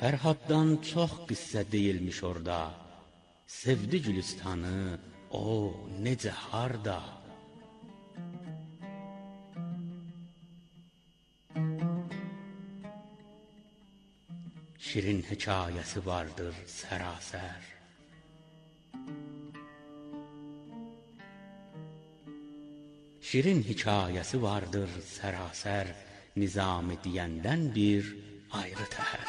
Fərhaddan çox qissə deyilmiş orada. Sevdi Gülüstanı, o necə harda. Şirin hekayəsi vardır sərasər. Şirin hikayəsi vardır sərasər, Nizami deyəndən bir ayrı təhər.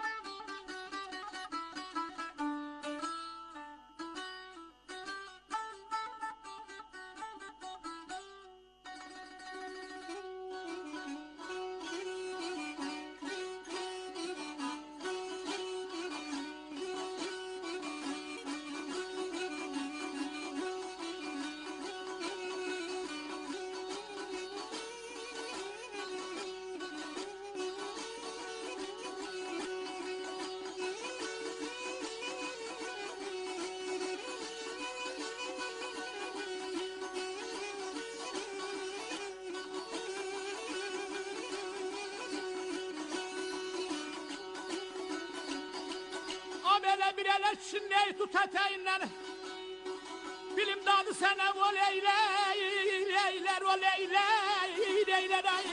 Bir ele çinleyi tut eteğinden, bilim dadı sana o leyler o leyler ay.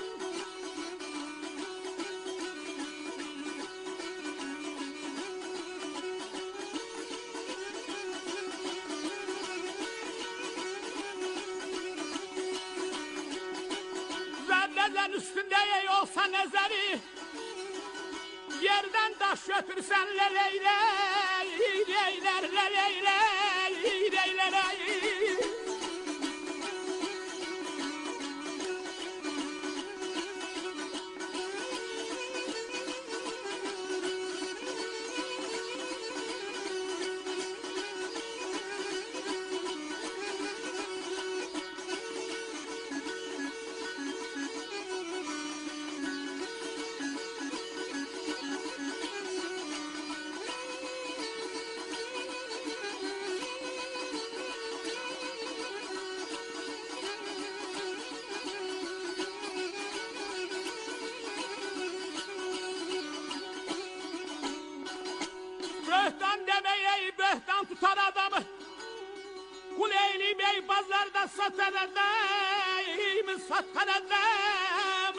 Zerrezen üstünde olsa nezeri, yerden taş götürsen leyler ay. Böhtan demeye böhtan tutar adamı, kul eğilmeyi pazarda satan adam,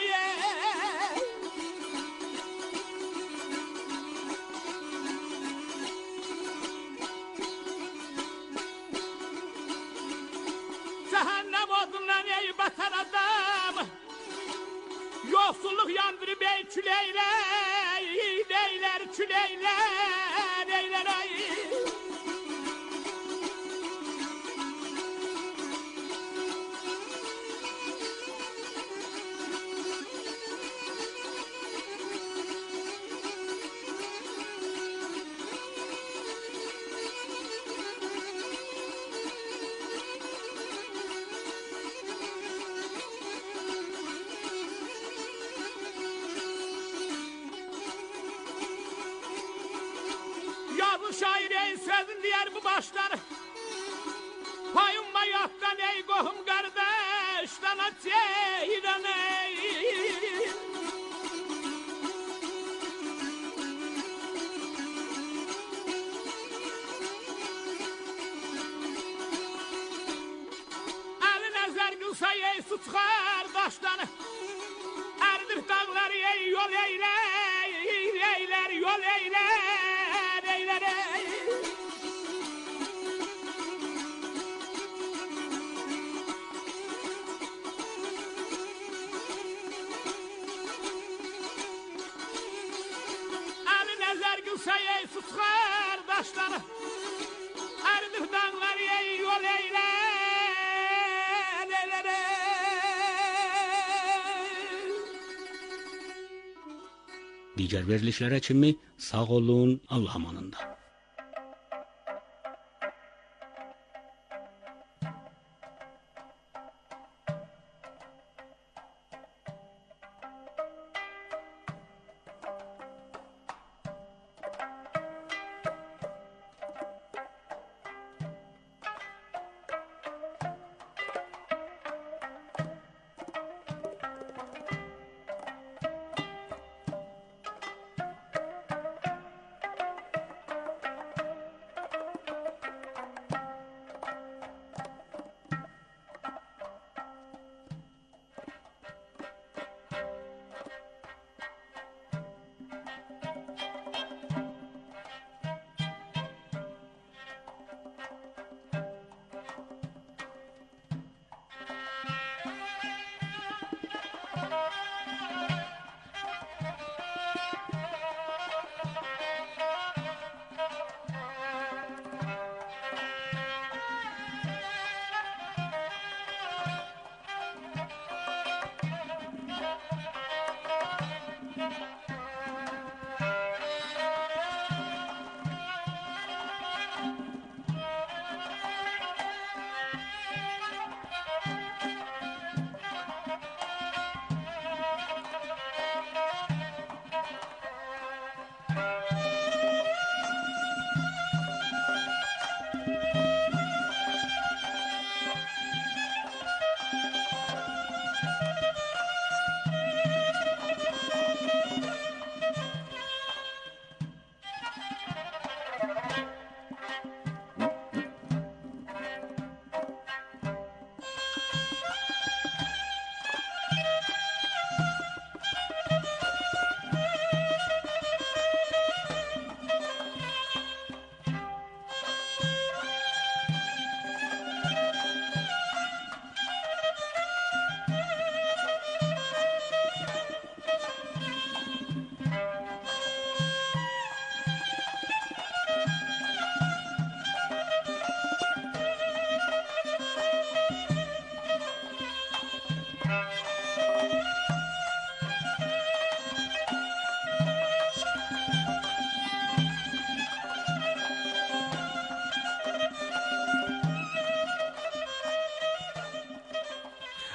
cehennem odunla neyi batar adam, yoksulluk yandırıp ey küleyler ay. Yazı şair ey sözün diğer bu başlar, payın mayattan ey kohum kardeşten ateyden ey. Elin ezer gülsa ey su çıkar daştan, erdir dağları ey yol eyler yol eyler. Elin ezer gülse ey su çıkar daşları, erdir dağları ey yol eyler. Digər verilişlərə kimi sağ olun, Allah amanında.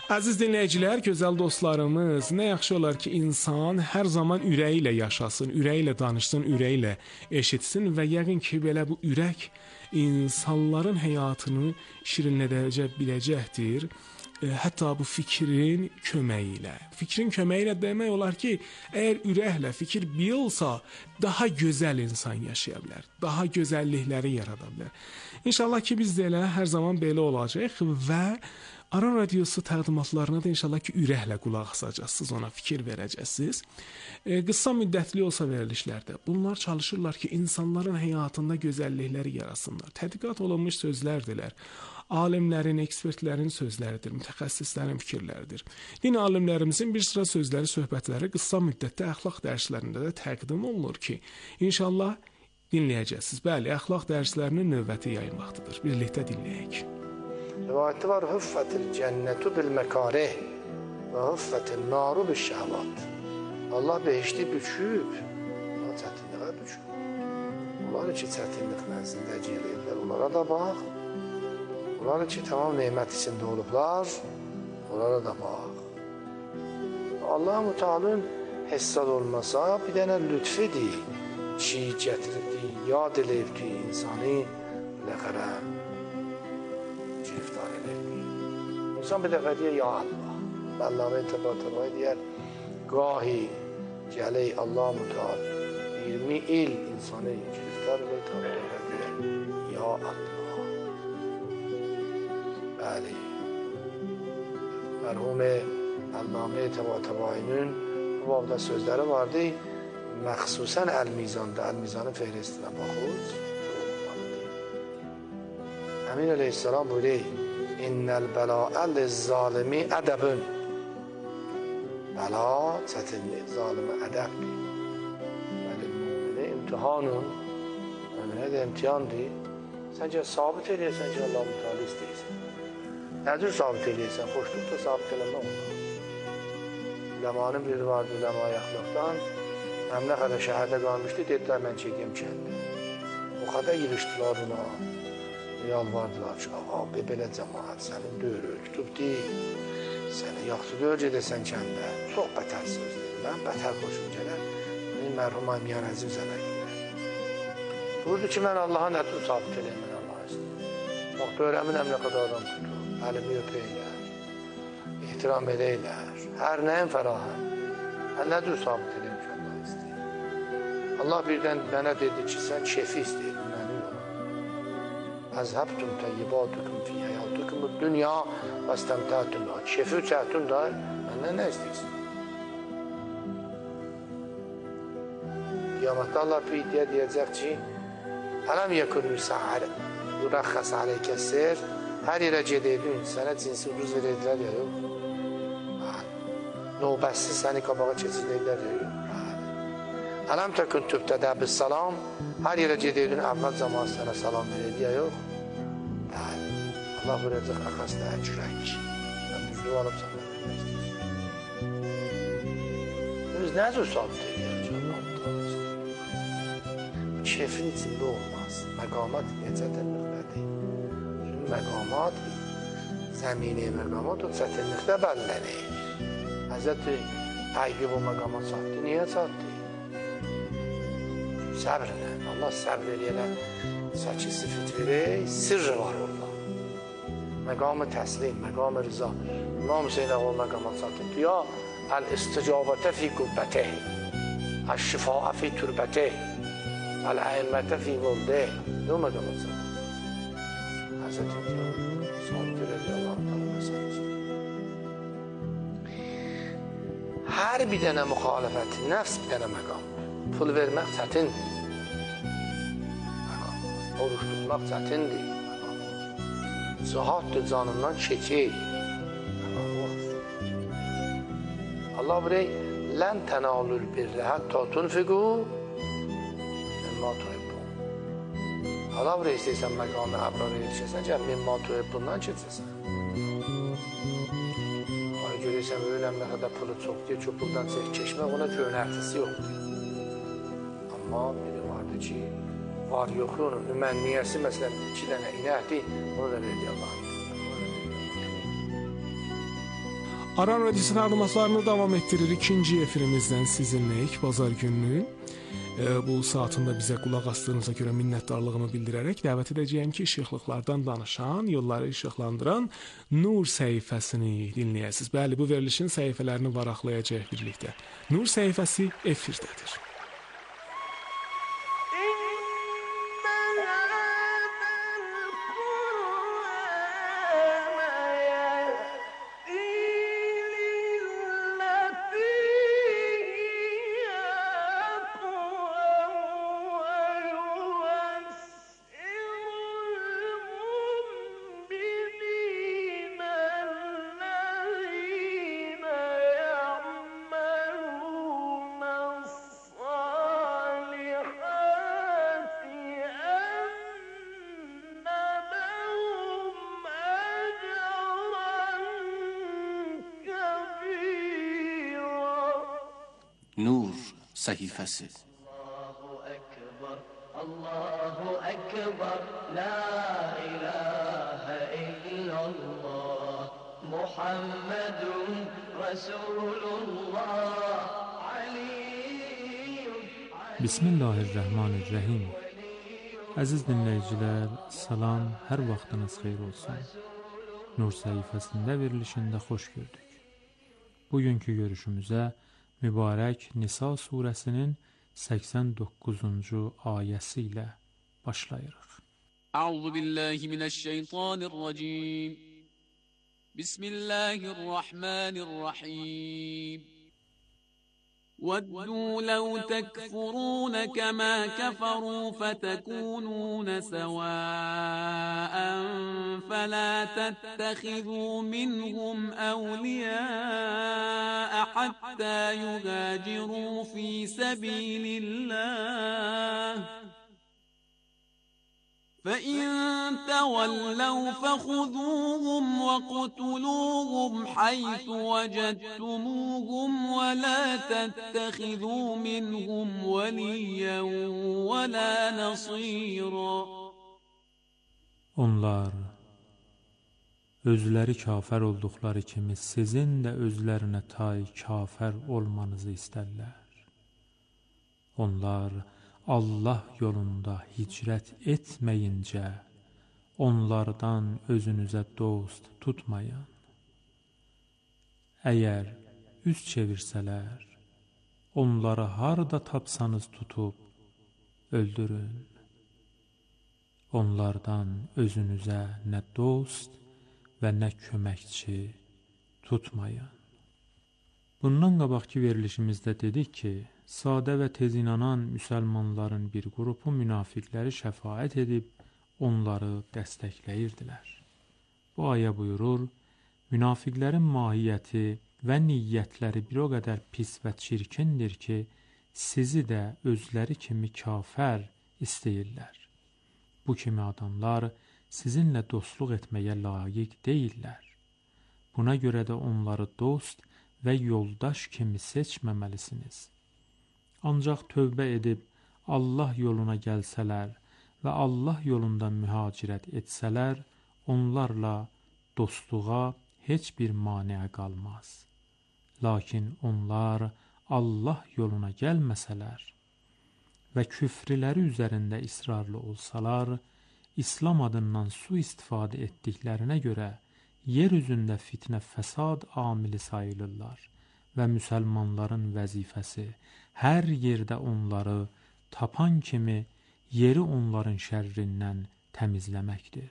Əziz dinləyicilər, gözəl dostlarımız, nə yaxşı olar ki, insan hər zaman ürəyi ilə yaşasın, ürəyi ilə danışsın, ürəyi ilə eşitsin və yəqin ki, belə bu ürək insanların həyatını şirinlədə biləcəkdir. Hətta bu fikrin köməyi ilə. Fikrin köməyi ilə demək olar ki, əgər ürəklə fikir bir olsa, daha gözəl insan yaşaya bilər, daha gözəllikləri yarada bilər. İnşallah ki, biz də elə hər zaman belə olacaq və Aran Radiosu təqdimatlarına da inşallah ki, ürəklə qulaq asacaqsınız, ona fikir verəcəksiniz. Qısa müddətli olsa verilişlərdə bunlar çalışırlar ki, insanların həyatında gözəllikləri yarasınlar. Tədqiqat olunmuş sözlərdirlər. Alimlərin, ekspertlərin sözləridir, mütəxəssislərin fikirləridir. Din alimlərimizin bir sıra sözləri, söhbətləri qısa müddətdə əxlaq dərslərində də təqdim olunur ki, inşallah dinləyəcəksiniz. Bəli, əxlaq dərslərinin növbəti yayın vaxtıdır. Birlikdə dinləyək. Rivayette var, hüffetil cennetu bil mekareh ve hüffetil naru bil şehvat. Allah behişti büküb, Allah çətinliğə büküb. Onlar ki, çətinlik mənzildə eləyirlər, onlara da bax. Onlar ki, tamam nemət içində olublar, onlara da bax. Allah-u Teala'nın hesad olmasa, bir dənə lütfidir ki, gətirdi, yad eləyib ki, insanı ləqərə giriftar eləyib. İnsan bir dəfə deyir, ya Allah, Allame Təbatəbəy deyər, gahi gələk Allah-u Teala 20 il insanı giriftar eləyib, ya Allah. Bəli, mərhum Allame Təbatəbəyinin bu babda sözləri vardı, məxsusən Əl-Mizanda, Əl-Mizanın fehristinə baxır. Əmin əleyhissalam buyuruyor, İnnəl bəla'əl zalimi ədəbün. Bəla, çətinlik, zalimi ədəbdir. Yəni, mümini imtihanın, müminə də imtihandır. Səncə sabit eləyirsən ki, Allah mütali istəyirsən. Nədir sabit eləyirsən? Xoşluqda sabit eləmə olur. Üləmanın biri vardı, üləma yaxlıqdan. Məmlə qədər şəhərdə qalmışdı, dedilər, mən çəkəm kəndə. O qədər girişdilər ona. Yalvardılar ki, abi, belə cəmaat sənin döyürür, tutub deyil. Səni yaxşı döyür gedəsən kəndə. Çox bətər söz deyil. Mən bətər xoşum gələr. Benim mərhum Aymiyan Əzim Zənə gələr. Buyurdu ki, mən Allaha nə tutub sabit eləyim, mən Allaha istəyim. Bax, böyrəmin əmlə qədər adam tutub. Əlimi öpəylər, ehtiram edəylər. Hər nəyin fərahən. Mən nə dur sabit eləyim ki, Allaha istəyim. Allah birdən mənə dedi ki, sən şefi istəyir. Əzhəbtum təyyibatukum fi həyatukum dünya və istəmtətum da. Şefi çəkdin da, məndən nə istəyirsin? Qiyamətdə Allah bir iddia deyəcək ki, ələm yəkun müsəhər, yurəxəs aleykəsir, hər yerə gedəydin, sənə cinsi ucuz verədilər ya, yox. Növbəssiz səni qabağa keçirdəklər ya, yox. Ələm təkün tübtədə bis salam, hər yerə gedəydin, əvvəl zaman sənə salam verədi ya, yox. Allah vuracaq əxəsdə əcrək. Sən düzlüğü alıb sənə vermək istəyirsən. Biz nə cür sabit edəyək ki, Allah istəyir? Keyfin içində olmaz. Məqamat çətinlikdədir. Çünki məqamat, zəmini məqamat o çətinlikdə bəllənir. Həzrəti Əyyub o məqamat çatdı. Niyə çatdı? Səbrlə. Allah səbr eləyənə səkisi fitri, sirri var orada. Məqam-ı təslim, məqam-ı rıza. İmam Hüseyin Əqol məqamat çatdı. Ya, əl-isticabətə fi qübbətə, əl-şifaa fi türbətə, əl-əimmətə fi vəldəh. Ne o məqamat çatdı? Həzrət İmtihan, sabit elədi Allah'ın tanı məsələsi. Hər bir dənə müxalifəti, nəfs bir dənə məqam. Pul vermək çətindir. Oruç tutmaq çətindir. Zahatdır canından çəkir. Allah buraya lən tənalül birrə hətta tunfiqu mimma tuhibbun. Allah buraya istəyirsən məqamı əbrarı yetişəsən ki, mimma tuhibbundan keçəsən. Ay görürsən, öyləm nə qədər pulu çox deyə ki, puldan keçmək ona cönərtisi yoxdur. Amma biri vardı ki, var yoxu onun ümənniyəsi, məsələn, 2 dənə inəkdir, onu da verdi Allah. Aran Radiosu təqdimatlarını davam etdiririk. İkinci efirimizdən sizinləyik bazar gününün. Bu saatında bizə qulaq asdığınıza görə minnətdarlığımı bildirərək dəvət edəcəyəm ki, işıqlıqlardan danışan, yolları işıqlandıran Nur səhifəsini dinləyəsiniz. Bəli, bu verilişin səhifələrini varaqlayacağıq birlikdə. Nur səhifəsi efirdədir. Nur səhifəsi. Allahu Ekber, la ilahe illallah, Muhammedun Resulullah, Aliyyun. Bismillahirrahmanirrahim. Əziz dinləyicilər, salam, hər vaxtınız xeyir olsun. Nur səhifəsində verilişində xoş gördük. Bugünkü görüşümüzə mübarək Nisa surəsinin 89-cu ayəsi ilə başlayırıq. Əuzu billahi minəşşeytanirracim. Bismillahirrahmanirrahim. وَدُّوا لَوْ تَكْفُرُونَ كَمَا كَفَرُوا فَتَكُونُونَ سَوَاءً فَلَا تَتَّخِذُوا مِنْهُمْ أَوْلِيَاءَ حَتَّى يُهَاجِرُوا فِي سَبِيلِ اللَّهِ فَإِن تَوَلَّوْا فَخُذُوهُمْ وَاقْتُلُوهُمْ حَيْثُ وَجَدتُّمُوهُمْ وَلَا تَتَّخِذُوا مِنْهُمْ وَلِيًّا وَلَا نَصِيرًا. Onlar özləri kafir olduqları kimi sizin də özlərinə tay kafir olmanızı istərlər. Onlar Allah yolunda hicrət etməyincə onlardan özünüzə dost tutmayın. Əgər üz çevirsələr, onları harda tapsanız tutub öldürün. Onlardan özünüzə nə dost və nə köməkçi tutmayın. Bundan qabaqki verilişimizdə dedik ki, sadə və tez inanan müsəlmanların bir qrupu münafiqləri şəfaət edib onları dəstəkləyirdilər. Bu ayə buyurur, münafiqlərin mahiyyəti və niyyətləri bir o qədər pis və çirkindir ki, sizi də özləri kimi kafir istəyirlər. Bu kimi adamlar sizinlə dostluq etməyə layiq deyillər. Buna görə də onları dost və yoldaş kimi seçməməlisiniz. Ancaq tövbə edib Allah yoluna gəlsələr və Allah yolunda mühacirət etsələr, onlarla dostluğa heç bir maneə qalmaz. Lakin onlar Allah yoluna gəlməsələr və küfrləri üzərində israrlı olsalar, İslam adından sui-istifadə etdiklərinə görə yer üzündə fitnə fəsad amili sayılırlar və müsəlmanların vəzifəsi hər yerdə onları tapan kimi yeri onların şərrindən təmizləməkdir.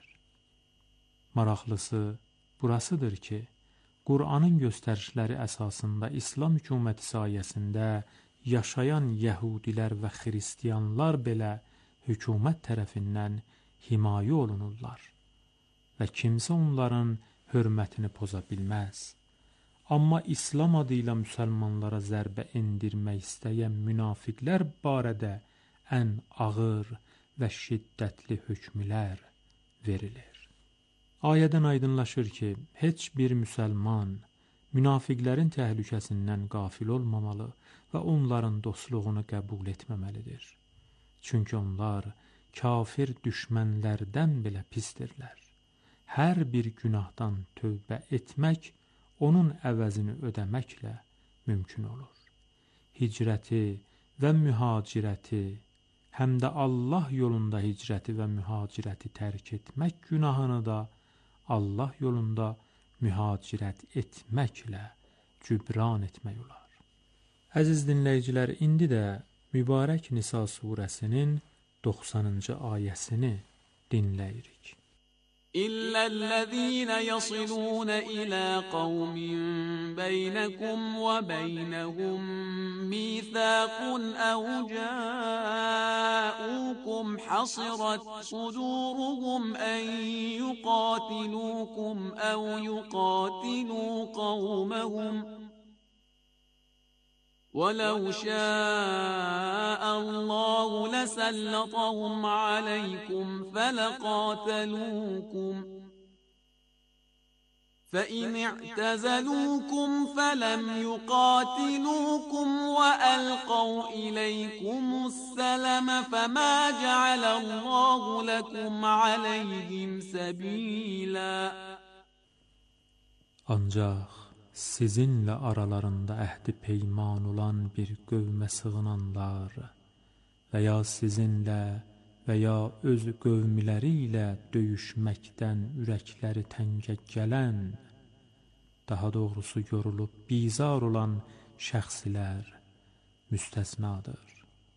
Maraqlısı burasıdır ki, Qur'anın göstərişləri əsasında İslam hökuməti sayəsində yaşayan yəhudilər və xristiyanlar belə hökumət tərəfindən himayə olunurlar və kimsə onların hörmətini poza bilməz. Amma İslam adı ilə müsəlmanlara zərbə endirmək istəyən münafiqlər barədə ən ağır və şiddətli hökmlər verilir. Ayədən aydınlaşır ki, heç bir müsəlman münafiqlərin təhlükəsindən qafil olmamalı və onların dostluğunu qəbul etməməlidir. Çünki onlar kafir düşmənlərdən belə pisdirlər. Hər bir günahdan tövbə etmək onun əvəzini ödəməklə mümkün olur. Hicrəti və mühacirəti, həm də Allah yolunda hicrəti və mühacirəti tərk etmək günahını da Allah yolunda mühacirət etməklə cübran etmək olar. Əziz dinləyicilər, indi də Mübarək Nisa surəsinin 90-cı ayəsini dinləyirik. İllellezîne yasilûne ilâ qavmin beynekum ve beynehum mîthâqun ev câ'ûkum hasirat sudûruhum en yuqâtilûkum ev yuqâtilû qavmehum وَلَوْ شَاءَ اللَّهُ لَسَلَّطَهُمْ عَلَيْكُمْ فَلَقَاتَلُوكُمْ فَإِنِ اعْتَزَلُوكُمْ فَلَمْ يُقَاتِلُوكُمْ وَأَلْقَوْا إِلَيْكُمُ السَّلَمَ فَمَا جَعَلَ اللَّهُ لَكُمْ عَلَيْهِمْ سَبِيلًا. Ancaq sizinlə aralarında əhdi peyman olan bir qövmə sığınanlar və ya sizinlə və ya öz qövmiləri ilə döyüşməkdən ürəkləri təngə gələn, daha doğrusu yorulub bizar olan şəxslər müstəsnadır.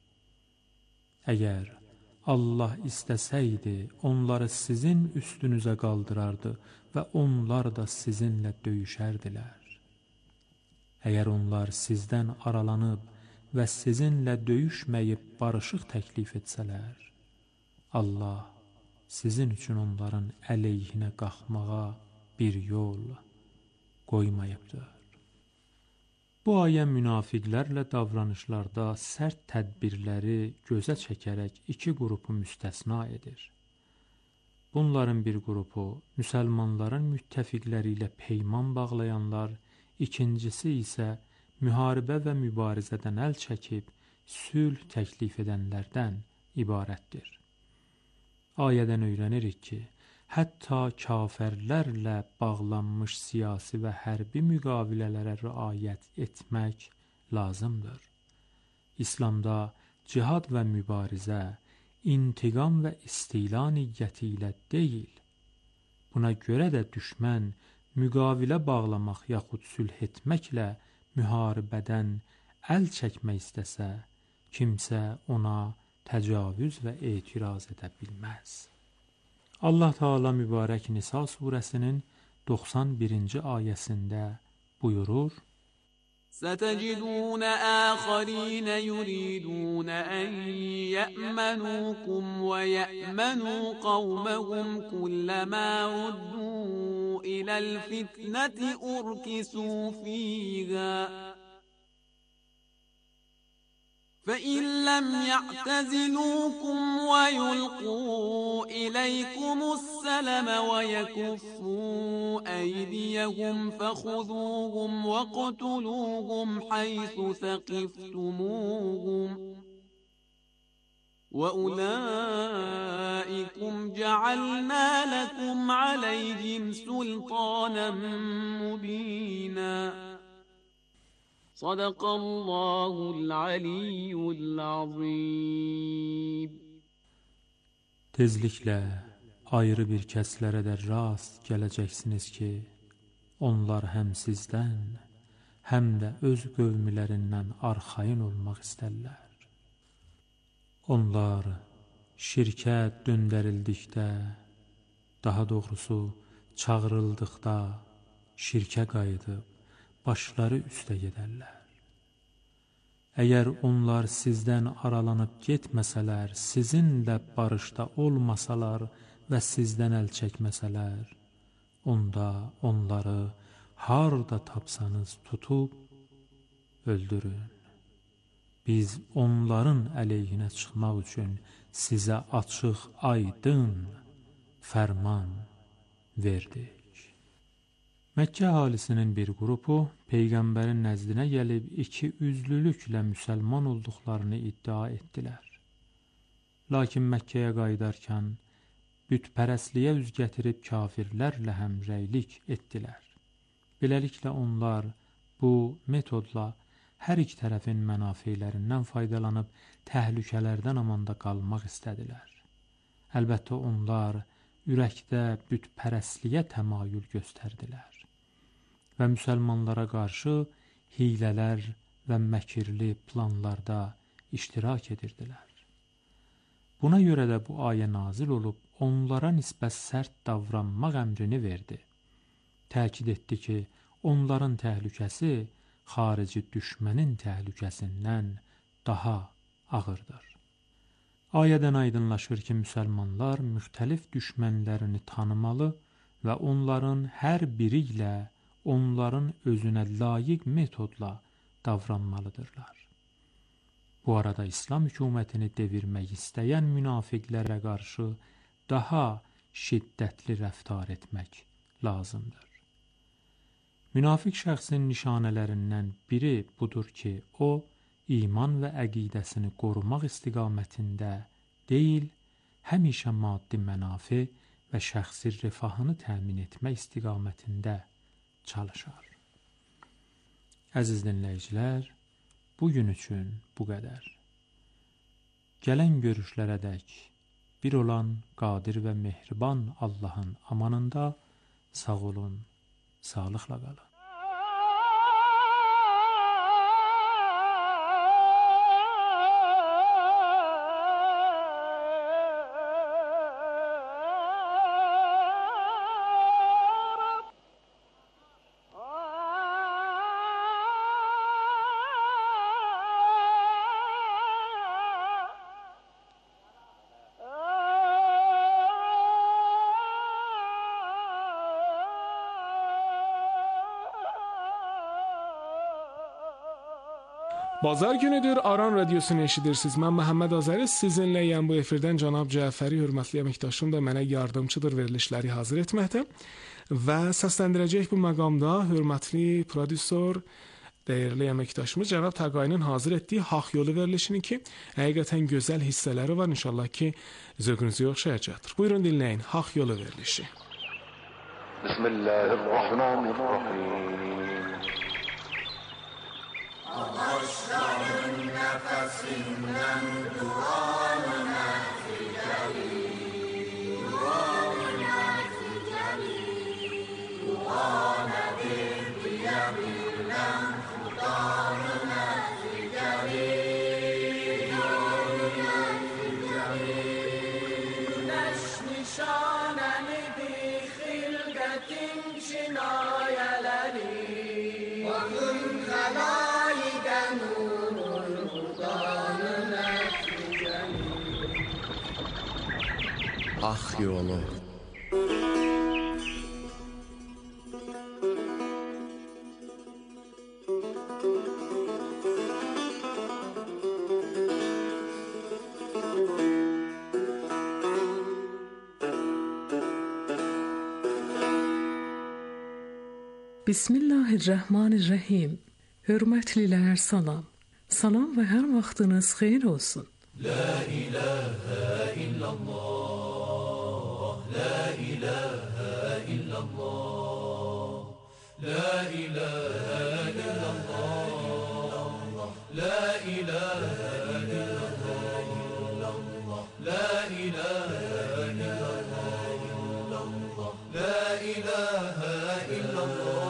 Əgər Allah istəsəydi, onları sizin üstünüzə qaldırardı və onlar da sizinlə döyüşərdilər. Əgər onlar sizdən aralanıb və sizinlə döyüşməyib barışıq təklif etsələr, Allah sizin üçün onların əleyhinə qalxmağa bir yol qoymayıbdır. Bu ayə münafiqlərlə davranışlarda sərt tədbirləri gözə çəkərək iki qrupu müstəsna edir. Bunların bir qrupu müsəlmanların müttəfiqləri ilə peyman bağlayanlar, İkincisi isə müharibə və mübarizədən əl çəkib sülh təklif edənlərdən ibarətdir. Ayədən öyrənirik ki, hətta kafirlərlə bağlanmış siyasi və hərbi müqavilələrə riayət etmək lazımdır. İslamda cihad və mübarizə, intiqam və istila niyyəti ilə deyil. Buna görə də düşmən müqavilə bağlamaq yaxud sülh etməklə müharibədən əl çəkmək istəsə, kimsə ona təcavüz və etiraz edə bilməz. Allah Teala Mübarək Nisa surəsinin 91-ci ayəsində buyurur: سَتَجِدُونَ آخَرِينَ يُرِيدُونَ أَن يَأْمَنُوكُمْ وَيَأْمَنُوا قَوْمَهُمْ كُلَّمَا رُدُّوا إِلَى الْفِتْنَةِ أُرْكِسُوا فِيهَا فَإِنْ لَمْ يَعْتَزِلُوكُمْ وَيُلْقُوا إِلَيْكُمُ السَّلَمَ وَيَكُفُّوا أَيْدِيَهُمْ فَخُذُوهُمْ وَاقْتُلُوهُمْ حَيْثُ ثَقِفْتُمُوهُمْ وَأُولَئِكُمْ جَعَلْنَا لَكُمْ عَلَيْهِمْ سُلْطَانًا مُبِينًا. Sadaqallahul aliyyul azim. Tezliklə ayrı bir kəslərə də rast gələcəksiniz ki, onlar həm sizdən, həm də öz qövmilərindən arxayın olmaq istərlər. Onlar şirkə döndərildikdə, daha doğrusu çağırıldıqda şirkə qayıdıb başları üstə gedərlər. Əgər onlar sizdən aralanıb getməsələr, sizinlə barışda olmasalar və sizdən əl çəkməsələr, onda onları harda tapsanız tutub öldürün. Biz onların əleyhinə çıxmaq üçün sizə açıq, aydın fərman verdik. Məkkə əhalisinin bir qrupu Peyğəmbərin nəzdinə gəlib iki üzlülüklə müsəlman olduqlarını iddia etdilər. Lakin Məkkəyə qayıdarkən bütpərəstliyə üz gətirib kafirlərlə həmrəylik etdilər. Beləliklə onlar bu metodla hər iki tərəfin mənafeylərindən faydalanıb təhlükələrdən amanda qalmaq istədilər. Əlbəttə onlar ürəkdə bütpərəstliyə təmayül göstərdilər və müsəlmanlara qarşı hilələr və məkirli planlarda iştirak edirdilər. Buna görə də bu ayə nazil olub onlara nisbət sərt davranmaq əmrini verdi. Təkid etdi ki, onların təhlükəsi xarici düşmənin təhlükəsindən daha ağırdır. Ayədən aydınlaşır ki, müsəlmanlar müxtəlif düşmənlərini tanımalı və onların hər biri ilə onların özünə layiq metodla davranmalıdırlar. Bu arada İslam hökumətini devirmək istəyən münafiqlərə qarşı daha şiddətli rəftar etmək lazımdır. Münafiq şəxsin nişanələrindən biri budur ki, o, iman və əqidəsini qorumaq istiqamətində deyil, həmişə maddi mənafi və şəxsi rifahını təmin etmək istiqamətində çalışar. Əziz dinləyicilər, bugün üçün bu qədər. Gələn görüşlərədək bir olan qadir və mehriban Allahın amanında sağ olun, sağlıqla qalın. Bazar günüdür, Aran Radyosunu eşidirsiniz. Mən Məhəmməd Azəri sizinləyəm bu efirdən. Cənab Cəfəri, hörmətli əməkdaşım da mənə yardımçıdır verilişləri hazır etməkdə. Və səsləndirəcək bu məqamda hörmətli prodüsor, dəyərli əməkdaşımız Cənab Təqayinin hazır etdiyi Haq Yolu verilişini ki, həqiqətən gözəl hissələri var. İnşallah ki, zövqünüzə oxşayacaqdır. Buyurun dinləyin, Haq Yolu verilişi. Bismillahirrahmanirrahim. Ağaçların nefesinden duanına figelim, duanına figelim, dua nedir diyebilmem, Kur'an'ına figelim, duanına figelim. Güneş nişanenidir hilgetin cinayeleri, bakın helayden nurun Kur'an'ına figelim. Hak yolu. Bismillahirrahmanirrahim. Hörmətlilər, salam. Salam və hər vaxtınız xeyir olsun. La ilahe illallah, la ilahe illallah, la ilahe illallah, la ilahe illallah, la ilahe illallah, la ilahe illallah.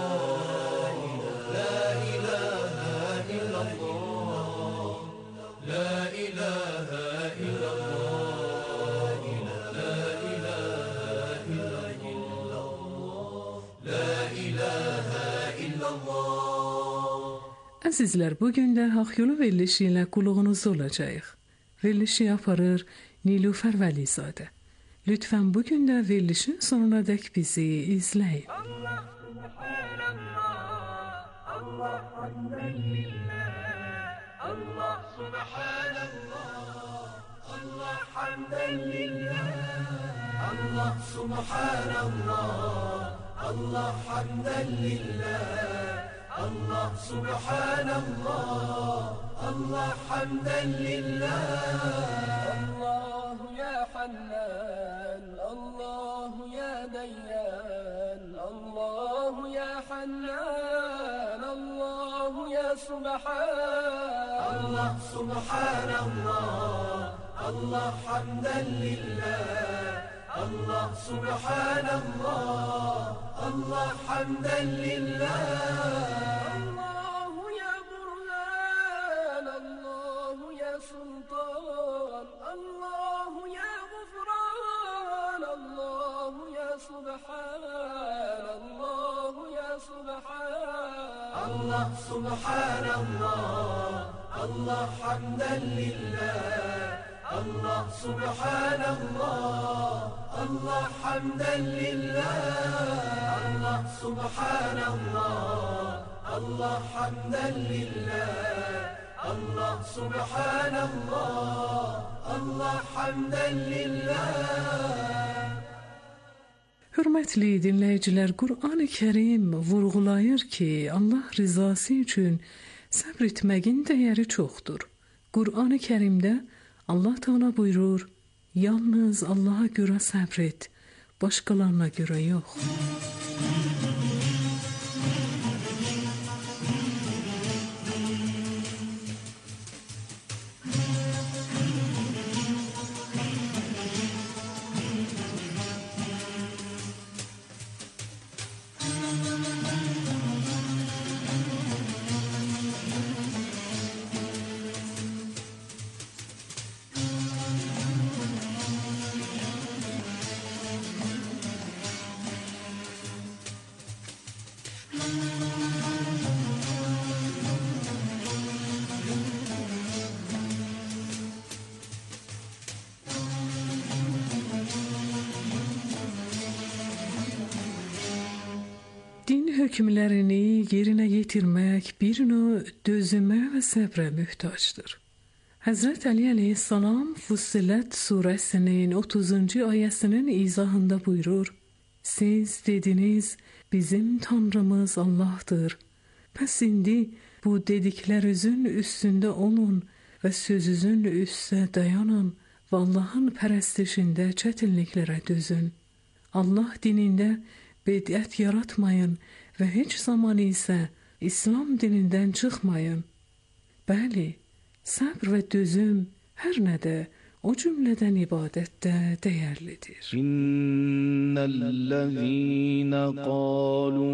Əzizlər, bugün də Haq Yolu verilişi ilə qulluğunuzda olacağıq. Verilişi aparır Nilufər Vəlizadə. Lütfən bugün də verilişin sonuna dək bizi izləyin. Allah subhanallah, Allah hamdan lillah, Allah subhanallah, Allah hamdan lillah, Allah subhanallah, Allah hamdan lillah. Allah subhanallah, Allah hamdan lillah. Allah ya Hannan, Allah ya Dayyan, Allah ya Hannan. سبحان الله سبحان الله الله حمدا لله الله سبحان الله الله حمدا لله الله يا برهان الله يا سلطان الله يا غفران الله يا سبحان الله يا سبحان الله سبحان الله الله حمدا لله الله سبحان الله الله حمدا لله الله سبحان الله الله حمدا لله الله سبحان الله الله حمدا لله. Hörmətli dinləyicilər, Qur'an-ı-Kərim vurğulayır ki, Allah rızası üçün səbr etməyin dəyəri çoxdur. Qur'an-ı-Kərimdə Allah Teala buyurur, yalnız Allah'a görə səbr et, başqalarına görə yox. Hükümlərini yerinə yetirmək bir növ dözümə və səbrə mühtacdır. Həzrət Ali əleyhissalam Fussilet surəsinin 30-cu ayəsinin izahında buyurur, siz dediniz, bizim Tanrımız Allah'tır. Pəs indi bu dediklərinizin üstündə olun və sözünüzün üstə dayanın və Allahın pərəstişində çətinliklərə dözün. Allah dinində bidət yaratmayın və heç zaman isə İslam dinindən çıxmayın. Bəli, səbr və dözüm hər nədə, o cümlədən ibadətdə dəyərlidir. İnnellezîne qâlû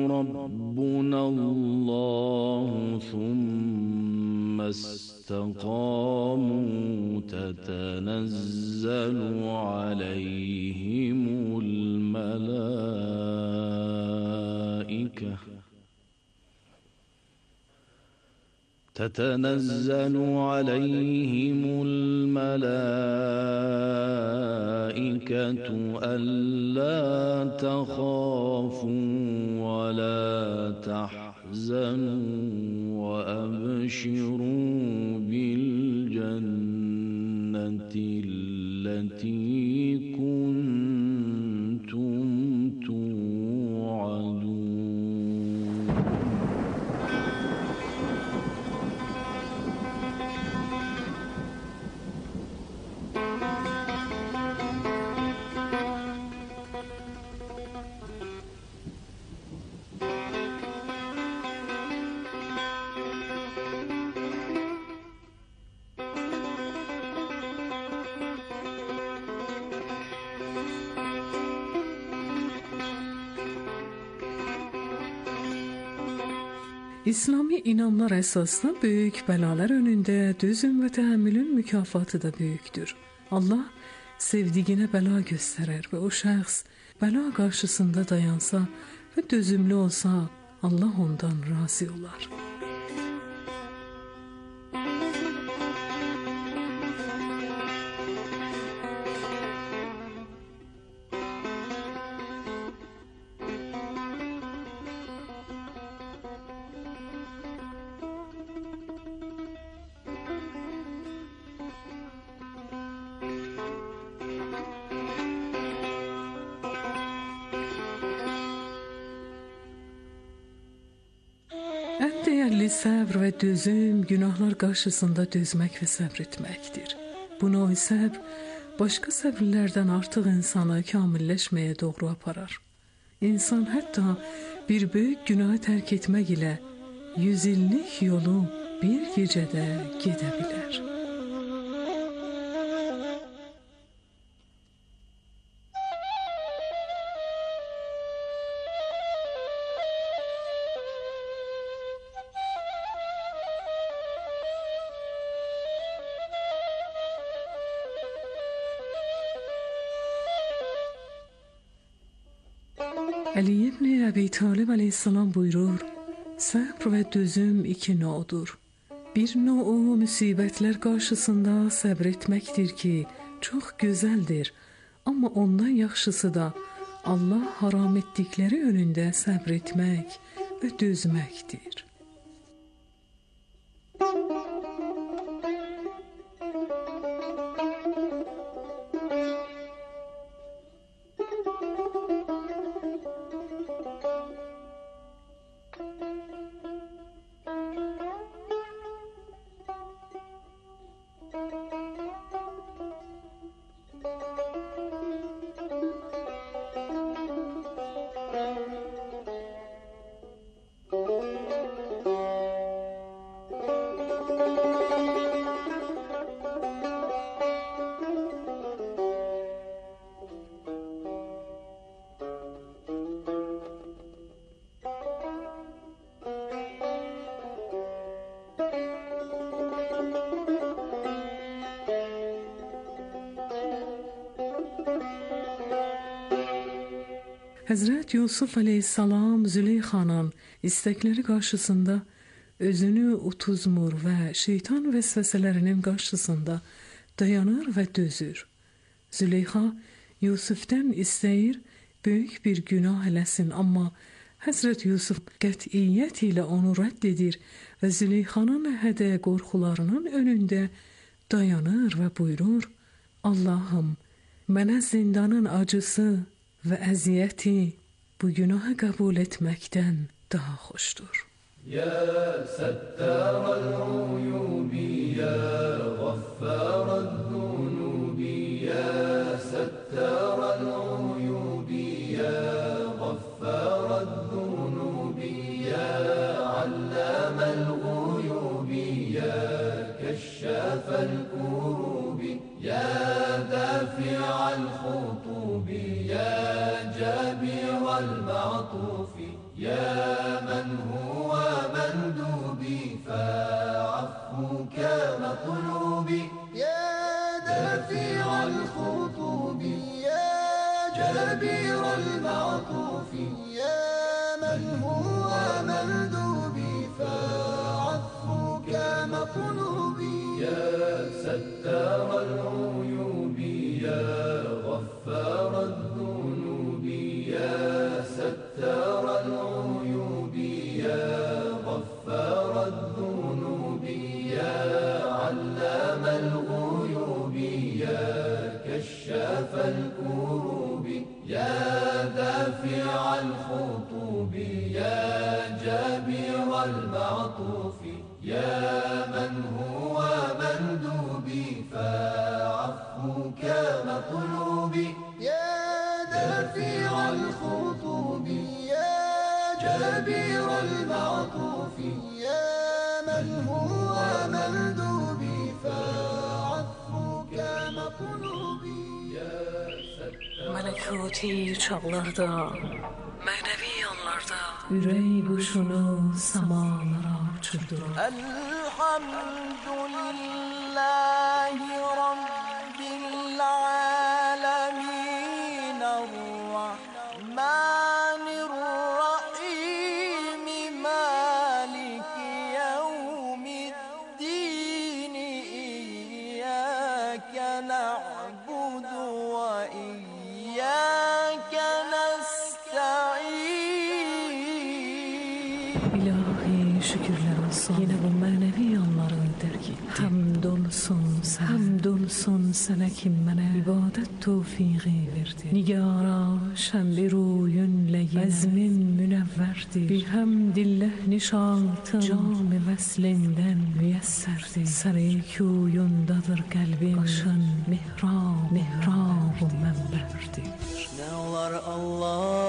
rabbunallâhu thumme istaqâmû tetenezzelu aleyhimul melâike تتنزل عليهم الملائكة ألا تخافوا ولا تحزنوا وأبشروا بالجنة التي كنتم توعدون. İslami inanlar əsasında böyük bəlalar önündə dözüm və təhəmmülün mükafatı da böyükdür. Allah sevdiyinə bəla göstərər və o şəxs bəla qarşısında dayansa və dözümlü olsa, Allah ondan razı olar. Ən dəyərli səbr və dözüm günahlar qarşısında dözmək və səbr etməkdir. Bu növ səbr başqa səbrlərdən artıq insanı kamilləşməyə doğru aparar. İnsan hətta bir böyük günahı tərk etmək ilə 100 illik yolu bir gecədə gedə bilər. Ali ibn Abi Talib aleyhisselam buyurur, səbr və dözüm iki növdür. Bir növ müsibətlər qarşısında səbr etməkdir ki, çox gözəldir. Amma ondan yaxşısı da Allah haram etdikləri önündə səbr etmək və dözməkdir. Həzrət Yusuf aleyhissalam Züleyxanın istəkləri qarşısında özünü utuzmur və şeytan vəsvəsələrinin qarşısında dayanır və dözür. Züleyxa Yusufdən istəyir böyük bir günah eləsin, amma Həzrət Yusuf qətiyyət ilə onu rədd edir və Züleyxanın hədə qorxularının önündə dayanır və buyurur: Allahım, mənə zindanın acısı və əziyyəti bu günahı qəbul etməkdən daha xoşdur. Ya Səttarəl uyubi, ya Ğəffərəl zunubi, ya Səttarəl uyubi, ya Ğəffərəl zunubi, ya Alləməl uyubi, ya Kəşşəfəl kurubi, ya Dafi'al xutubi, ya جابر المعطوف يا من هو مندوبي فعفوك مطلوبي يا دافع الخطوب يا جابر المعطوف يا من هو مندوبي فعفوك مطلوبي يا ستار العيوب يا غفار الذنوب يا ستار العيوب يا غفار الذنوب يا علام الغيوب يا كشاف الكروب يا دافع الخطوب يا جابر المعطوف يا من هو مندوبي فعفوك مطلوبي يا دافع الخطوب يا جابر المعطوف يا من هو مندوبي فعفوك مطلوبي يا Mələkuti çağlarda, mənəvi yanlarda ürək quşunu samalara uçurdur. Elhamdülillahi Rabbil alemin Ar-Rahmanir-Rahim Maliki yevmiddin İyyâke na'budu ve İyyâke nesta'in. İlahi şükürler olsun. Yine bu manevi yanları dərk etdi. Həmd olsun sənə ki mənə ibadət tövfiqi verdi. Nigara şəmbi ruyunlə əzmim münəvvərdir. Bihamdillah nişatım cam-ı vəslindən müyəssərdir. Səri kuyundadır qəlbim, başın mihrab-ı mənbərdir. Ne olar Allah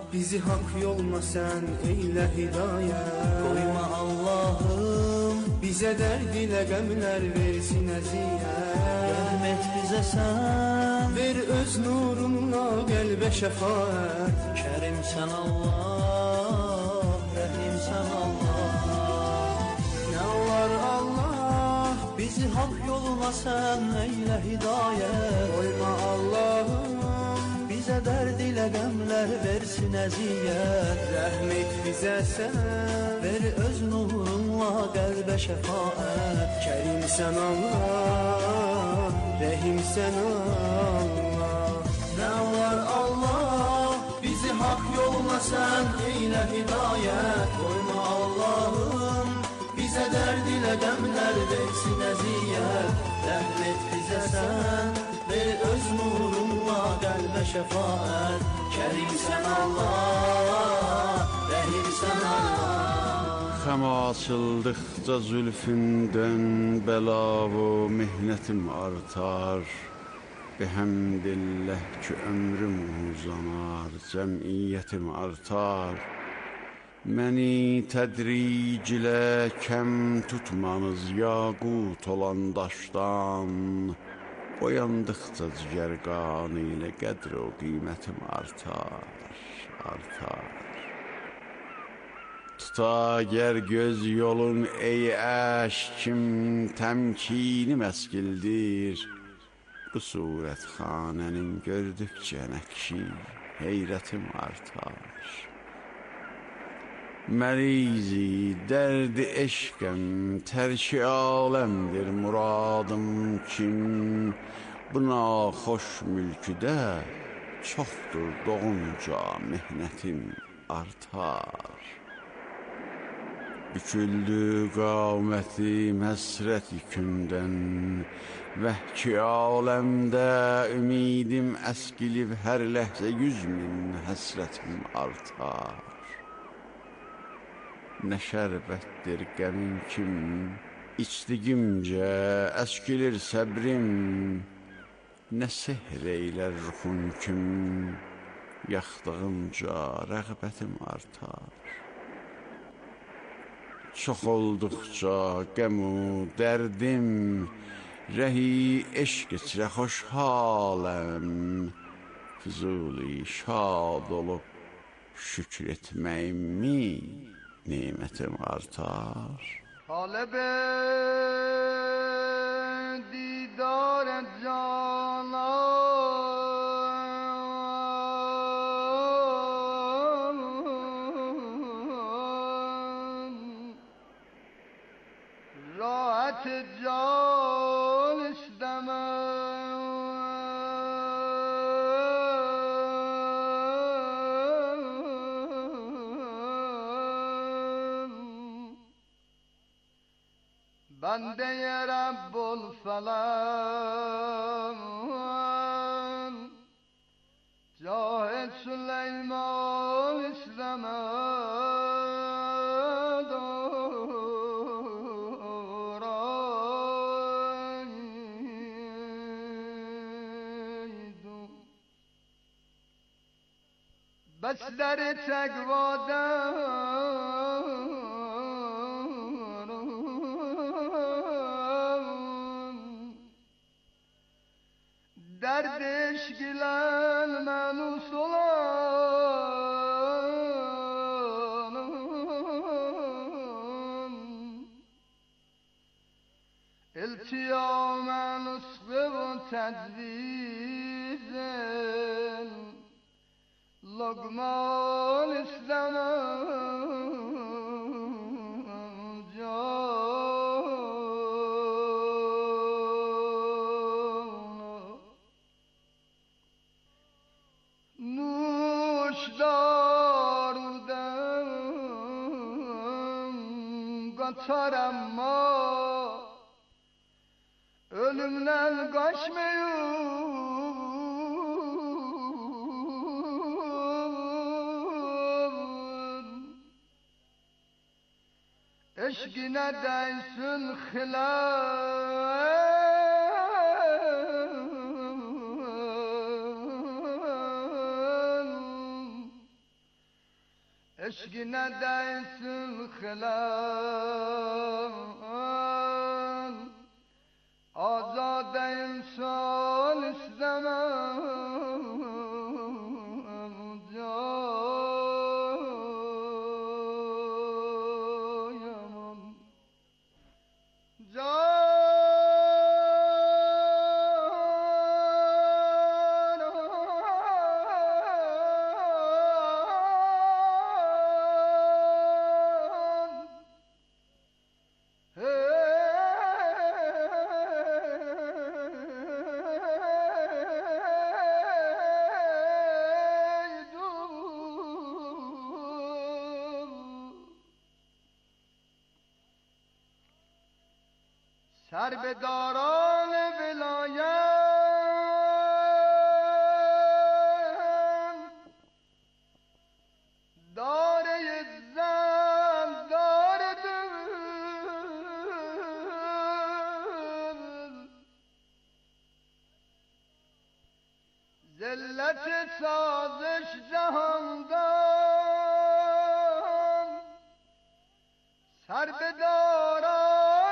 bizi hak yoluna sen eyle hidayet. Koyma Allah'ım bize derd ile gemler versin eziyet. Rahmet bize sen ver öz nurunla gelbe şefaat. Kerim sen Allah, Rahim sen Allah. Ne var Allah bizi hak yoluna sen eyle hidayet. Koyma Allah'ım bize derd ile gemler versin eziyet. Rahmet bize sen ver öz nurunla kalbe şefaat. Kerim sen Allah, Rahim sen Allah. Ne var Allah bizi hak yoluna sen eyle hidayet. Koyma Allah'ım bize derd ile gemler versin eziyet. Rahmet bize sen ver öz nurunla kalbe şefaat. Kerim sen Allah, Rahim sen Allah. Xəm açıldıqca zülfündən bəlavu mehnetim artar. Behemdillah ki ömrüm uzanar, cəmiyyətim artar. Məni tədric ilə kəm tutmanız yaqut olan daşdan. Boyandıqca cigər qanı ilə qədr o qiymətim artar, artar. Tuta gər göz yolun ey əşkim, təmkinim əskildir. Bu surət xanənin gördükcə nəkşi, heyrətim artar. Mərizi dərdi eşqəm, tərki aləmdir muradım kim. Bu naxoş mülküdə çoxdur doğunca mehnetim artar. Büküldü qamətim həsrət yükündən, vəhki aləmdə ümidim əskilib hər ləhzə 100.000 həsrətim artar. Nə şərbətdir qəmin kim, içdigimcə əskilir səbrim. Nə sehr eylər ruhun kim, yaxdığımca rəğbətim artar. Çox olduqca qəmu dərdim, rəhi eşq içrə xoşhaləm. Füzuli şad olub şükür etməyimi nimetim artar. طالب دیدار جانان راحت جان بنده رب الفلان جاه سلیمان اسلمد بس در تقوادم دردش گلن منوس olan التیام نسخه و تجویز لقمان اسلام جان نوش دارودم قطر اما ölümden kaçmıyor eşkine değsin hilal عشق ندیسل خلال آزاد انسان استمام سر به داران ولایت داره زن داره دل ذلت سازش جهاندان سر به داران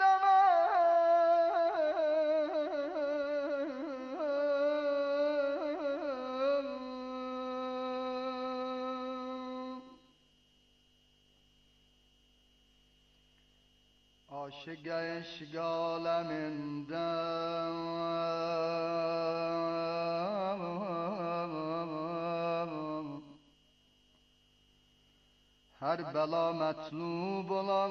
عاشق اشگالمندم her bela metlub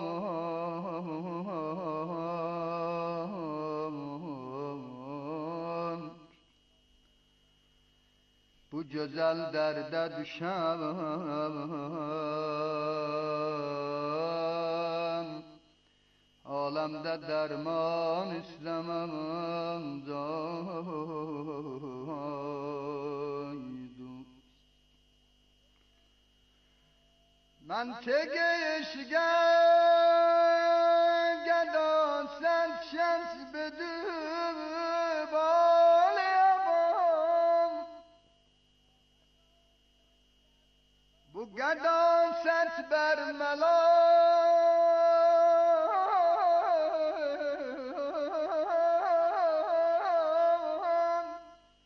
olan bu güzel derde düşen alemde derman istemem منطق عشقه گدان سن شمس بدو بالی امام bu گدان ست بر ملان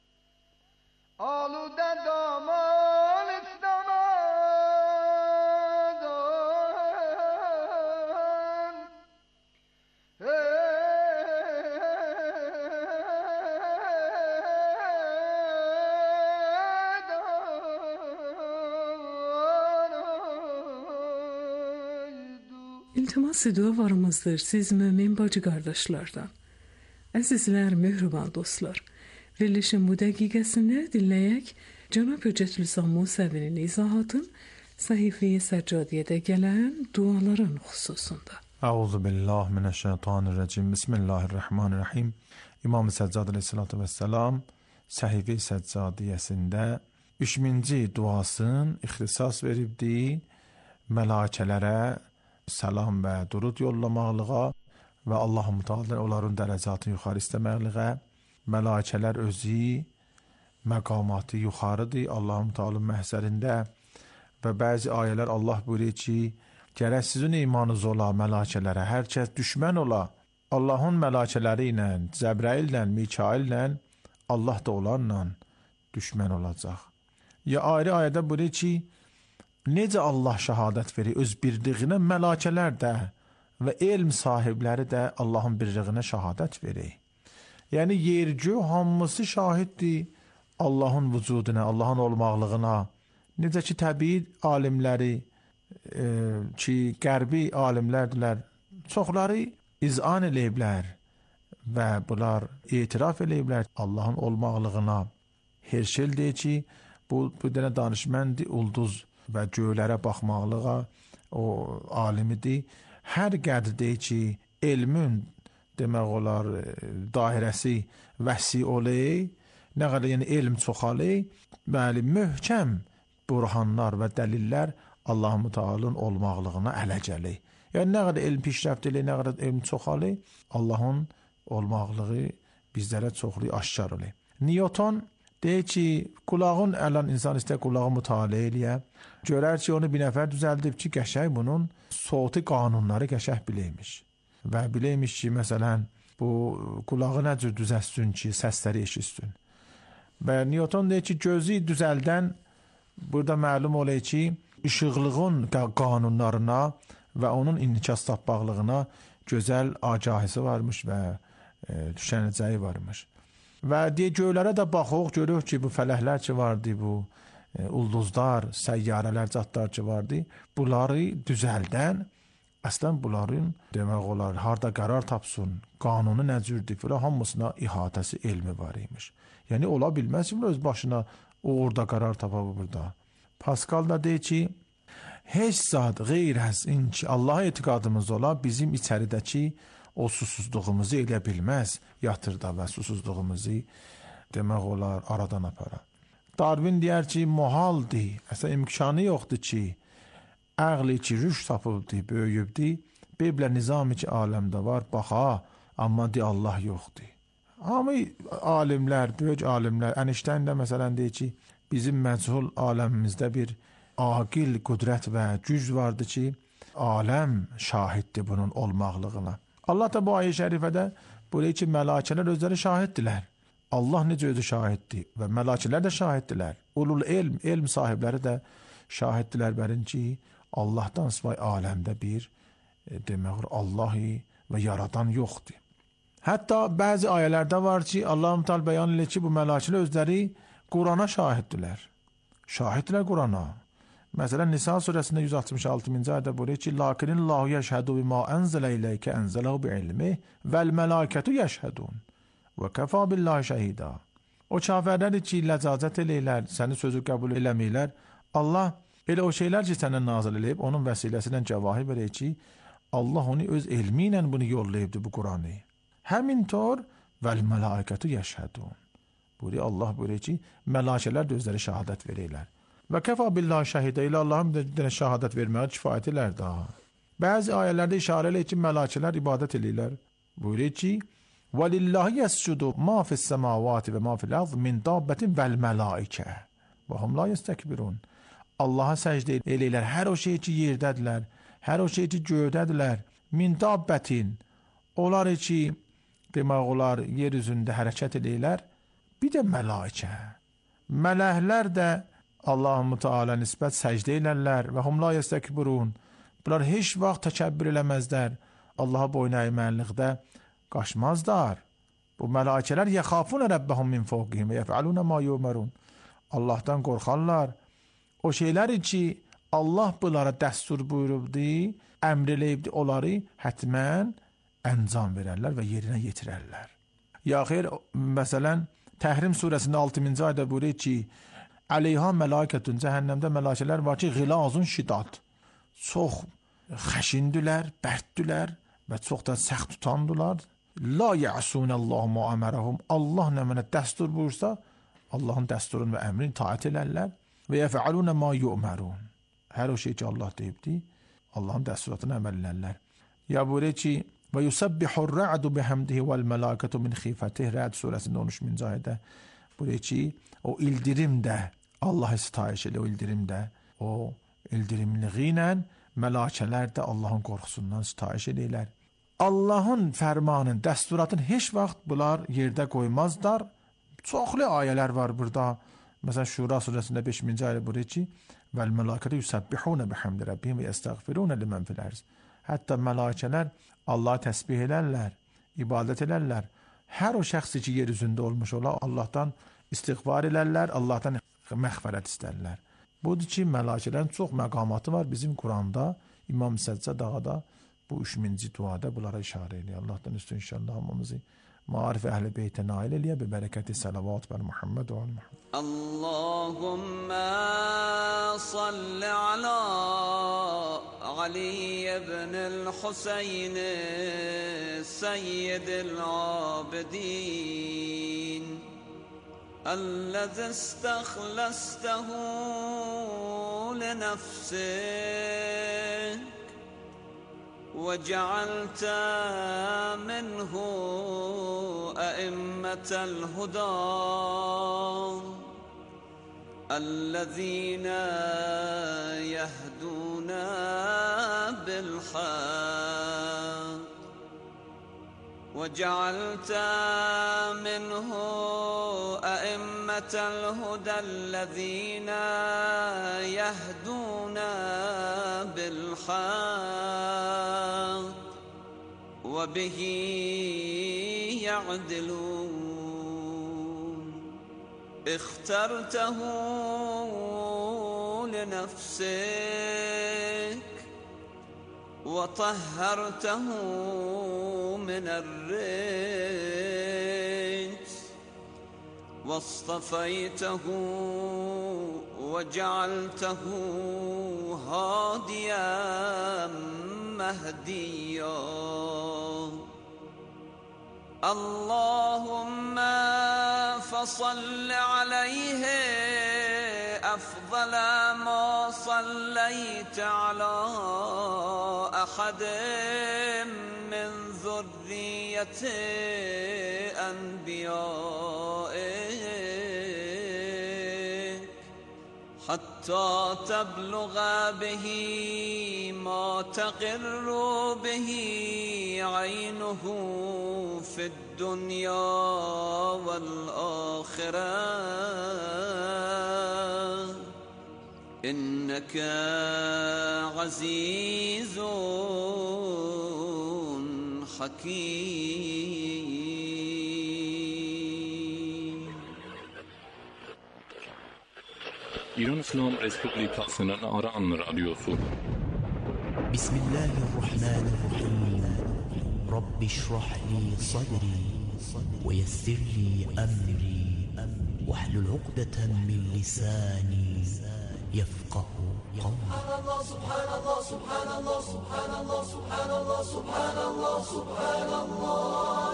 آلوده دامان İltimas dualarımızdır siz mümin bacı qardaşlardan. Əzizlər, möhriban dostlar, verilişin bu dəqiqəsində dinləyək Cənab Hüccətülüslam Musəvinin izahatın səhifə-i Səccadiyyədə gələn duaların xüsusunda. Əuzubillah minəşşeytanirracim. Bismillahirrahmanirrahim. İmam Səccad əleyhissalatu vesselam səhifə-i Səccadiyyəsində 3-cü duasın ixtisas veribdi mələkələrə salam və durud yollamaqlığa və Allah-u Teala onların dərəcatını yuxarı istəməkliyə. Mələkələr özü məqamatı yuxarıdır Allah-u Teala məhzərində və bəzi ayələr Allah buyurur ki, gərək sizin imanınız ola mələkələrə, hər kəs düşmən ola Allahın mələkələri ilə, Cəbraillə, Mikaillə, Allah da onlarla düşmən olacaq. Ya ayrı ayədə buyurur ki, necə Allah şəhadət verir öz birliyinə, mələkələr də və elm sahibləri də Allahın birliyinə şəhadət verir. Yəni yer-gö hamısı şahiddir Allahın vücuduna, Allahın olmaqlığına. Necə ki təbii alimləri ki qərbi alimlərdirlər, çoxları izan eləyiblər və bunlar etiraf eləyiblər Allahın olmaqlığına. Herşel deyir ki, bu dənə danışməndi ulduz və göylərə baxmaqlığa o alimidir. Hər qədir deyir ki, elmin demək olar dairəsi vəsi olay, nə qədər yəni elm çoxalay, bəli, möhkəm burhanlar və dəlillər Allah-u Teala'nın olmaqlığına ələ gəlir. Yəni nə qədər elm pişrəft eləyir, nə qədər elm çoxalay, Allahın olmaqlığı bizlərə çoxlu aşkar olay. Newton deyir ki, qulağın ələn insan istəyir qulağı mütaliə eləyə. Görər ki, onu bir nəfər düzəldib ki, qəşəng bunun sauti qanunları qəşəng biləymiş. Və biləymiş ki, məsələn, bu qulağı nə cür düzəlsin ki, səsləri eşitsin. Və Newton deyir ki, gözü düzəldən burada məlum olur ki, işıqlığın qanunlarına və onun inikas tapmaqlığına gözəl agahisi varmış və düşənəcəyi varmış. Və deyə göylərə də baxıq, görürük ki, bu fələklər ki vardı, bu ulduzlar, səyyarələr, zətlər ki vardı, bunları düzəldən, əslən bunların demək olar, harda qərar tapsın, qanunu nə cürdür, filan hamısına ihatəsi elmi var imiş. Yəni, ola bilməz ki, öz başına orada qərar tapa burada. Pascal da deyir ki, heç zat qeyr həzin ki, Allaha etiqadımız ola, bizim içəridəki o susuzluğumuzu elə bilməz, yatırda və susuzluğumuzu demək olar, aradan apara. Darwin deyər ki, muhaldır, əslən imkanı yoxdur ki, əqli ki, rüş tapıldı, böyüyübdü, beblə nizami ki, aləmdə var, baxa, amma de Allah yoxdur. Amma alimlər, böyük alimlər, Einstein də məsələn deyir ki, bizim məchul aləmimizdə bir aqil qüdrət və güc vardı ki, aləm şahiddir bunun olmaqlığına. Allah da bu ayə şərifədə buyuruyor ki, mələkələr özləri şahiddirlər. Allah necə özü şahiddir və mələkələr də şahiddirlər. Ulul elm sahibləri də şahiddirlər bərin ki, Allahdan sıvay aləmdə bir demək Allahi və yaradan yoxdur. Hətta bəzi ayələrdə var ki, Allah-u Teala bəyan edir ki, bu mələkələr özləri Qurana şahiddirlər. Şahiddirlər Qurana. Məsələn, Nisa surəsində 166-cı ayədə buyurur ki, "Lakinillahu yəşhədu bima ənzələ iləykə ənzələhu bi'ilmi vəl mələkətu yəşhədun və kəfa billahi şəhida." O kafirlər ki, ləcazət eləyirlər, səni sözü qəbul eləməyirlər. Allah elə o şeylər ki, sənə nazil eləyib, onun vəsiləsilə cəvahir verir ki, Allah onu öz elmi ilə bunu yollayıbdır bu Quranı. Həmintor vəl mələkətu yəşhədun. Buyuruyor Allah buyuruyor ki, mələkələr də özləri şahadət verirlər. Və kəfa billahi şəhidə ilə Allahın bir şahadət verməyə kifayət elər daha. Bəzi ayələrdə işarə edir ki, mələkələr ibadət edirlər. Buyuruyor ki, وَلِلَّهِ يَسْجُدُ مَا فِي السَّمَاوَاتِ وَمَا فِي الْأَرْضِ مِنْ دَابَّةٍ وَالْمَلَائِكَةُ وَهُمْ لَا يَسْتَكْبِرُونَ. Allaha səcdə eləyirlər. Hər o şey ki yerdədirlər, hər o şey ki göydədirlər. Min dabbətin. Onlar ki demək olar yer üzündə hərəkət edirlər. Bir də mələikə. Mələklər də Allah-u Teala nisbət səcdə elərlər və hum la yəstəkbirun. Bunlar heç vaxt təkəbbür eləməzlər. Allaha boyun əymənlikdə qaçmazlar. Bu mələkələr yəxafuna rabbahum min fawqihim və yef'aluna ma yu'marun. Allahdan qorxarlar. O şeyləri ki Allah bunlara dəstur buyurubdu, əmr eləyibdi, onları hətmən əncam verərlər və yerinə yetirərlər. Ya xeyr, məsələn, Təhrim surəsində 6-cı ayədə buyurur ki, Əleyha mələkətun, cəhənnəmdə mələkələr var ki, ğilazun şidat. Çox xəşindülər, bərddülər və çox da səxt tutandılar. La yəsunəllahu ma əmərəhum. Allah nə mənə dəstur buyursa, Allahın dəsturunu və əmrini itaət elərlər və yəfəaluna ma yu'marun. Hər o şey ki Allah deyibdi, Allahın dəsturatına əməl elərlər. Ya buyurur ki, və yusabbihur ra'du bihamdihi vel mələkətu min xifatihi. Ra'd surəsində 13-cü ayədə buyurur ki, o ildirim də Allahı sitayiş edir, o ildirim də, o ildirimliği ilə mələkələr də Allahın qorxusundan sitayiş edirlər. Allahın fərmanın, dəsturatın heç vaxt bunlar yerdə qoymazlar. Çoxlu ayələr var burada. Məsələn, Şura surəsində 5-ci ayədə buyurur ki, vəl mələkətu yusabbihuna bihamdi rabbihim və yəstəğfiruna limen fil arz. Hətta mələkələr Allahı təsbih edərlər, ibadət edərlər. Hər o şəxsi ki, yer üzündə olmuş ola, Allahdan istiğfar edərlər, Allahdan məğfirət istərlər. Budur ki, mələkələrin çox məqamatı var bizim Quranda, İmam Səccad ağa da bu 3-cü duada bunlara işarə edir. Allahdan üstün inşallah hamımızı maarif əhl-i beytə nail eləyə bi bərəkəti salavat bər Muhammed və al-Muhammed. Allahümmə salli alə Ali ibn el-Huseyn seyyidil abidin الذي استخلصته لنفسك وجعلت منه أئمة الهدى الذين يهدون بالحق وجعلت منه أئمة الهدى الذين يهدون بالحق وبه يعدلون اخترته لنفسك وطهرته من الرجس واصطفيته وجعلته هاديا مهديا اللهم فصل عليه أفضل ما صليت على أحد من ذرية أنبيائك حتى تبلغ به ما تقر به عينه في الدنيا والآخرة إنك عزيز حكيم. İran İslam Respublikası'nın Aran Radyosu. Bismillahirrahmanirrahim. Rabbi şrah li sadri ve yessir li emri vahlul uqdeten min lisani yefqahu qawli. Subhanallah, subhanallah, subhanallah, subhanallah, subhanallah, subhanallah.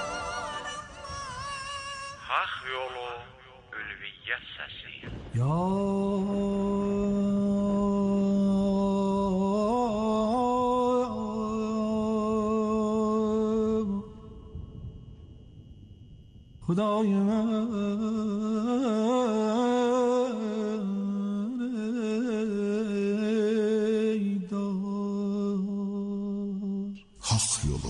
Hak yolu ülviyyət səsi. Ya خدای من Hak yolu.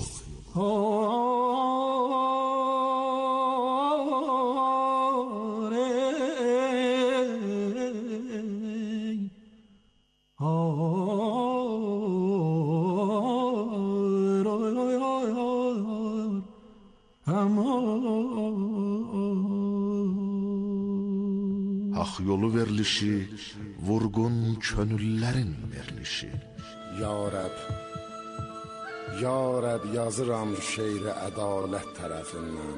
Hak yolu verilişi, vurgun könüllərin verilişi. Ya Rəb, Ya Rəb yazıram şeiri ədalət tərəfindən.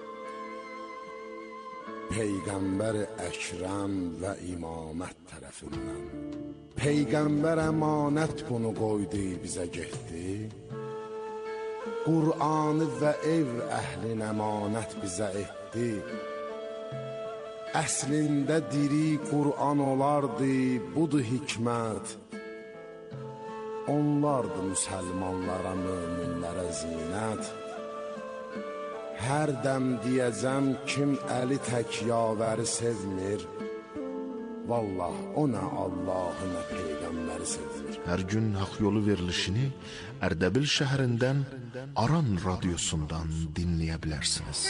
Peyğəmbər-i Əkrəm və imamət tərəfindən. Peyğəmbər əmanət bunu qoydu bizə getdi. Qur'anı və ev əhlin əmanət bizə etdi. Əslində diri Qur'an olardı, budur hikmət. Onlardı müsəlmanlara, möminlərə zinət. Hər dəm deyəcəm kim əli tək yavəri sevmir. Vallah o nə Allahı nə Peyğəmbəri sevmir. Hər gün hak yolu verilişini Ərdəbil şəhərindən Aran radyosundan dinləyə bilərsiniz.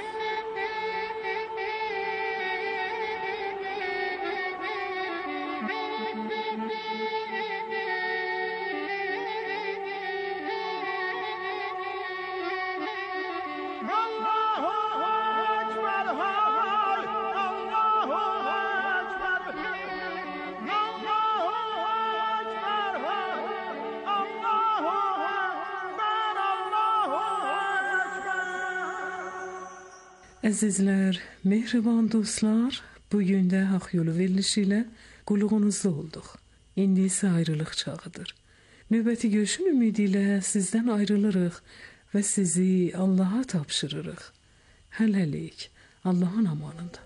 Əzizlər, mehriban dostlar, bugün də Haq Yolu verilişi ilə qulluğunuzda olduq. İndi isə ayrılıq çağıdır. Növbəti görüşün ümidi ilə sizdən ayrılırıq və sizi Allaha tapşırırıq. Hələlik, Allahın amanında.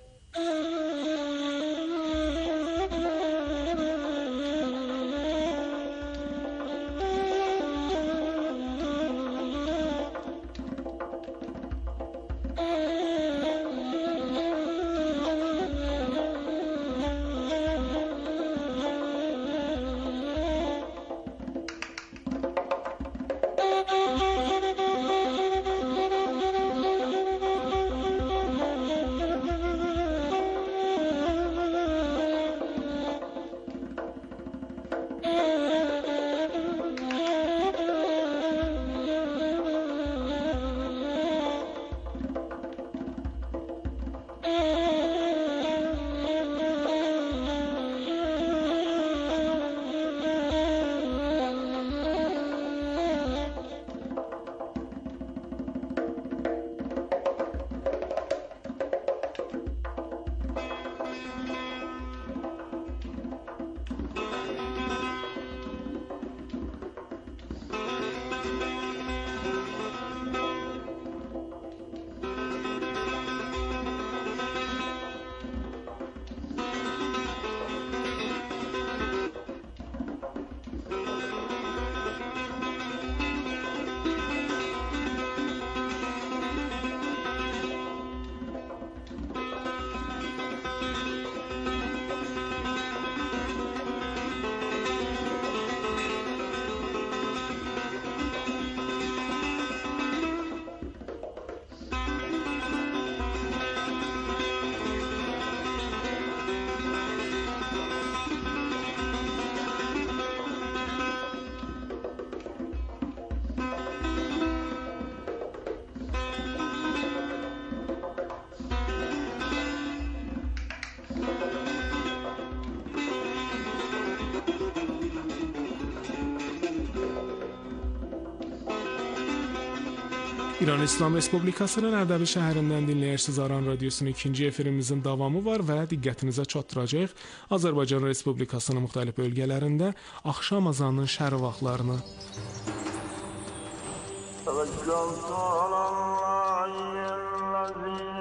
İran İslam Respublikasının Ərdəbil şəhərindən dinləyirsiniz. Aran Radiosunun ikinci efirimizin davamı var və diqqətinizə çatdıracağıq Azərbaycan Respublikasının müxtəlif bölgələrində axşam azanının şərq vaxtlarını. توكلت على الله الذي